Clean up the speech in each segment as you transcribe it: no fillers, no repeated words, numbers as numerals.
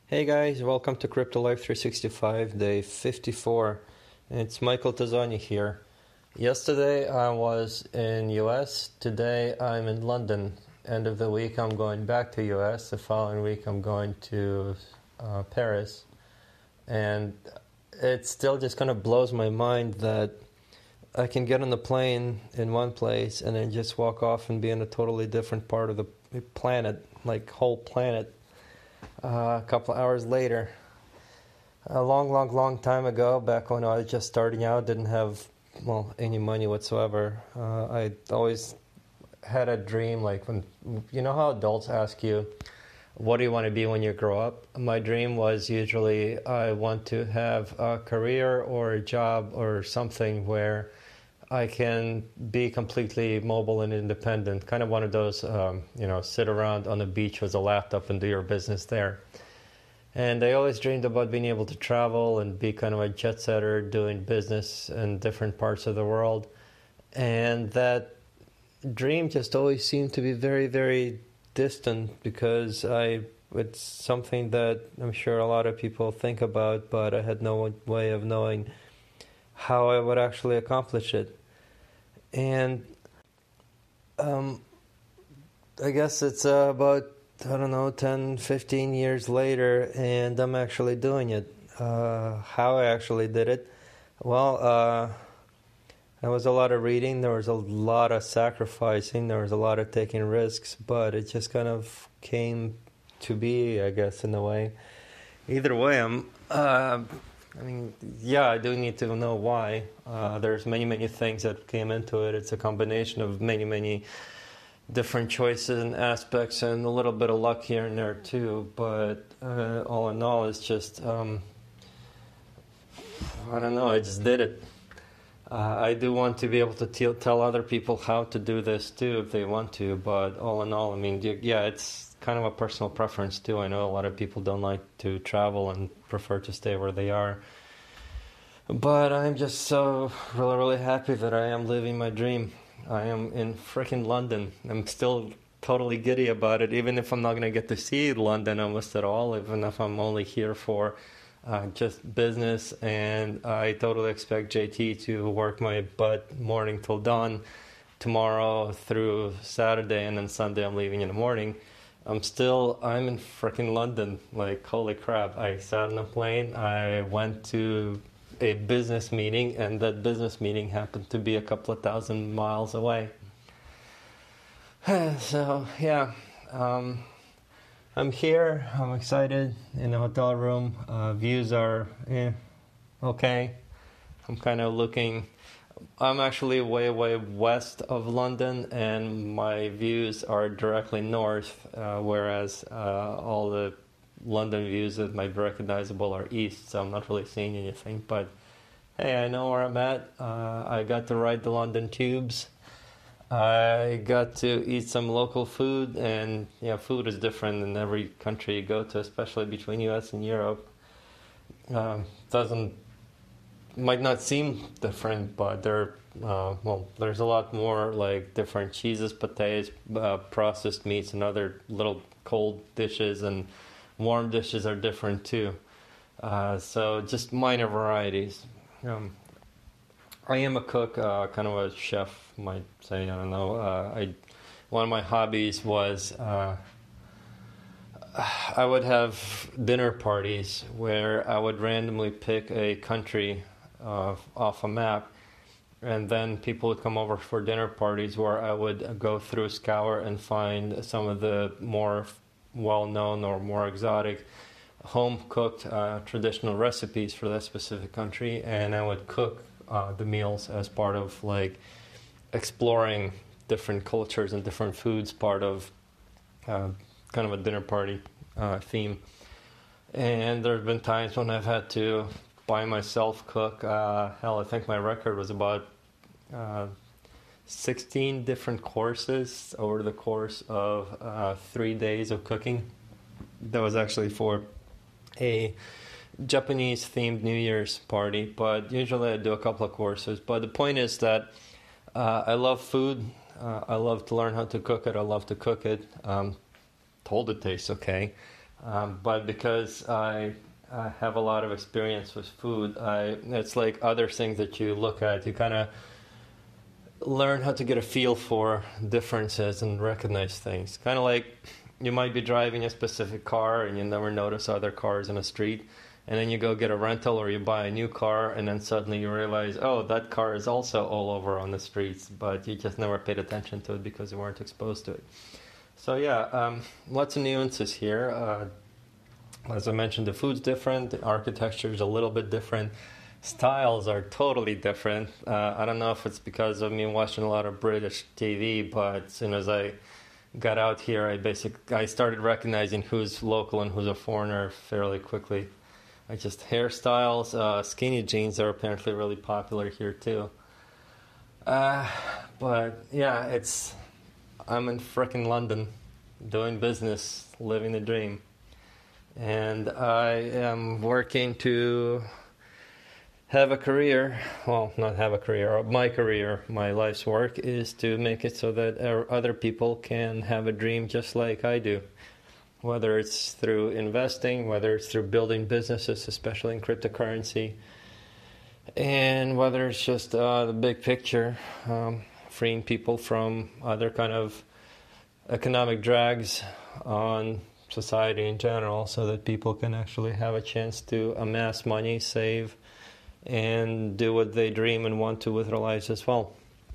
Hey guys, welcome to Crypto Life 365, day 54. It's Michael Tazzani here. Yesterday I was in US. Today I'm in London. End of the week I'm going back to US. The following week I'm going to Paris. And it still just kind of blows my mind that I can get on the plane in one place and then just walk off and be in a totally different part of the planet, like whole planet. A couple of hours later, a long time ago, back when I was just starting out, didn't have, any money whatsoever. I always had a dream, like when, you know how adults ask you, what do you want to be when you grow up? My dream was usually I want to have a career or a job or something where I can be completely mobile and independent, kind of one of those, sit around on the beach with a laptop and do your business there. And I always dreamed about being able to travel and be kind of a jet setter doing business in different parts of the world. And that dream just always seemed to be very, very distant because it's something that I'm sure a lot of people think about, but I had no way of knowing how I would actually accomplish it. And I guess it's about, 10, 15 years later, and I'm actually doing it. How I actually did it? Well, there was a lot of reading, there was a lot of sacrificing, there was a lot of taking risks, but it just kind of came to be, I guess, in a way. Either way, I do need to know why. There's many things that came into it. It's a combination of many different choices and aspects and a little bit of luck here and there too. But all in all, it's just, I just did it. I do want to be able to tell other people how to do this too if they want to, but all in all, it's kind of a personal preference too. I know a lot of people don't like to travel and prefer to stay where they are. But I'm just so really happy that I am living my dream. I am in frickin' London. I'm still totally giddy about it, even if I'm not going to get to see London almost at all, even if I'm only here for just business. And I totally expect JT to work my butt morning till dawn tomorrow through Saturday, and then Sunday I'm leaving in the morning. I'm in frickin' London. Like, holy crap. I sat on a plane, I went to a business meeting, and that business meeting happened to be a couple of thousand miles away. So, yeah. I'm here, I'm excited, in the hotel room. Views are, okay. I'm kind of I'm actually way west of London, and my views are directly north, whereas all the London views that might be recognizable are east, so I'm not really seeing anything. But hey, I know where I'm at. I got to ride the London tubes. I got to eat some local food, and food is different in every country you go to, especially between US and Europe. Might not seem different, but there's a lot more like different cheeses, pâtés, processed meats, and other little cold dishes, and warm dishes are different too. So just minor varieties. I am a cook, kind of a chef, might say. I don't know. One of my hobbies was I would have dinner parties where I would randomly pick a country off a map, and then people would come over for dinner parties where I would go through, scour, and find some of the more well-known or more exotic home-cooked traditional recipes for that specific country, and I would cook the meals as part of like exploring different cultures and different foods, part of kind of a dinner party theme. And there have been times when I've had to by myself cook. I think my record was about 16 different courses over the course of 3 days of cooking. That was actually for a Japanese-themed New Year's party, but usually I do a couple of courses. But the point is that I love food. I love to learn how to cook it. I love to cook it. Told it tastes okay. But because I have a lot of experience with food, it's like other things that you look at. You kind of learn how to get a feel for differences and recognize things. Kind of like you might be driving a specific car and you never notice other cars in the street. And then you go get a rental or you buy a new car, and then suddenly you realize, oh, that car is also all over on the streets, but you just never paid attention to it because you weren't exposed to it. So yeah, lots of nuances here. As I mentioned, the food's different, the architecture is a little bit different, styles are totally different. I don't know if it's because of me watching a lot of British TV, but as soon as I got out here, I started recognizing who's local and who's a foreigner fairly quickly. Hairstyles, skinny jeans are apparently really popular here too. But yeah, I'm in frickin' London, doing business, living the dream. And I am working to have a career, well, not have a career, my life's work is to make it so that other people can have a dream just like I do. Whether it's through investing, whether it's through building businesses, especially in cryptocurrency, and whether it's just the big picture, freeing people from other kind of economic drags on society in general so that people can actually have a chance to amass money, save, and do what they dream and want to with their lives as well.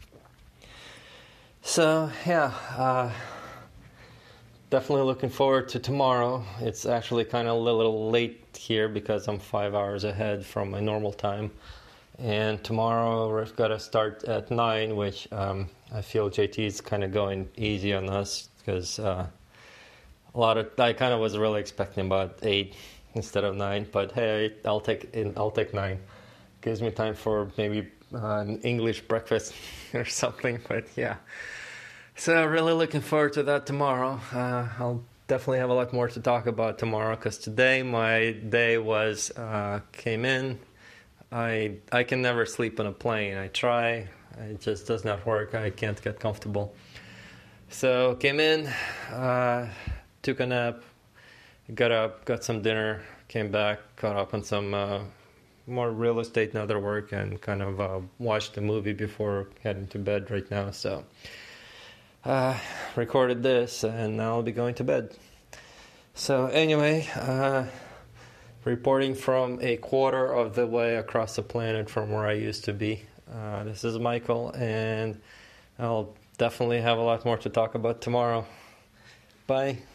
So, yeah, definitely looking forward to tomorrow. It's actually kind of a little late here because I'm 5 hours ahead from my normal time. And tomorrow we've got to start at 9, which I feel JT is kind of going easy on us because I kind of was really expecting about 8 instead of 9. But hey, I'll take 9. Gives me time for maybe an English breakfast or something. But yeah. So really looking forward to that tomorrow. I'll definitely have a lot more to talk about tomorrow because today my day came in. I can never sleep on a plane. I try. It just does not work. I can't get comfortable. So came in, took a nap, got up, got some dinner, came back, caught up on some more real estate and other work, and kind of watched a movie before heading to bed right now. So recorded this, and now I'll be going to bed. So anyway, reporting from a quarter of the way across the planet from where I used to be. This is Michael, and I'll definitely have a lot more to talk about tomorrow. Bye.